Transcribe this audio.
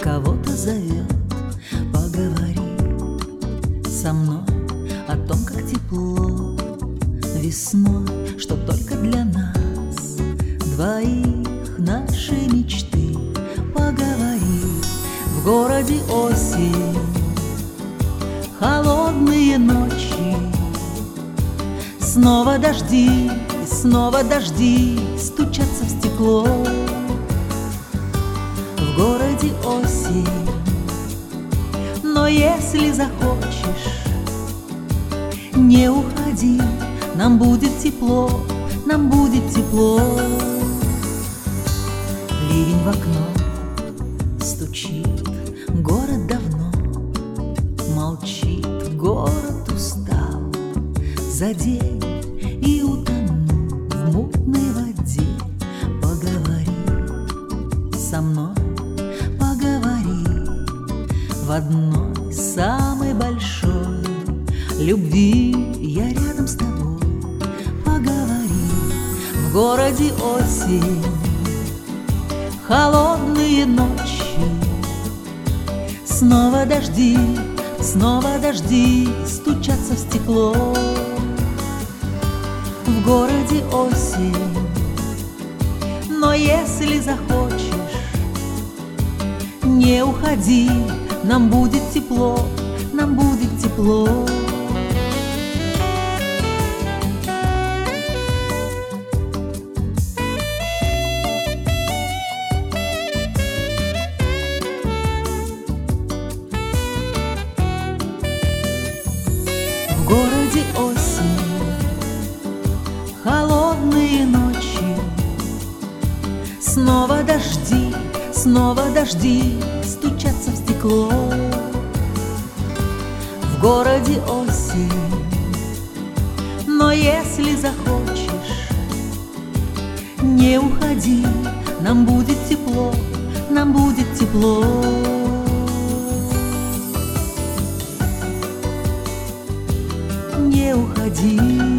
кого-то зовет. Поговори со мной о том, как тепло весной, что только для нас двоих наши мечты. Поговори, в городе осень, холодные ночи, снова дожди стучатся в стекло. В городе осень, но если захочешь, не уходи, нам будет тепло, нам будет тепло. Ливень в окно стучит, город давно молчит, город устал за день и утонул в мутной воде. Поговори со мной, поговори в одной самой большой любви. Я рядом с тобой. Поговори, в городе осень, холодные ночи, снова дожди стучатся в стекло. В городе осень, но если захочешь, не уходи, нам будет тепло, нам будет тепло. В городе осень, холодные ночи, снова дожди стучатся в стекло. В городе осень, но если захочешь, не уходи, нам будет тепло, нам будет тепло. Не уходи.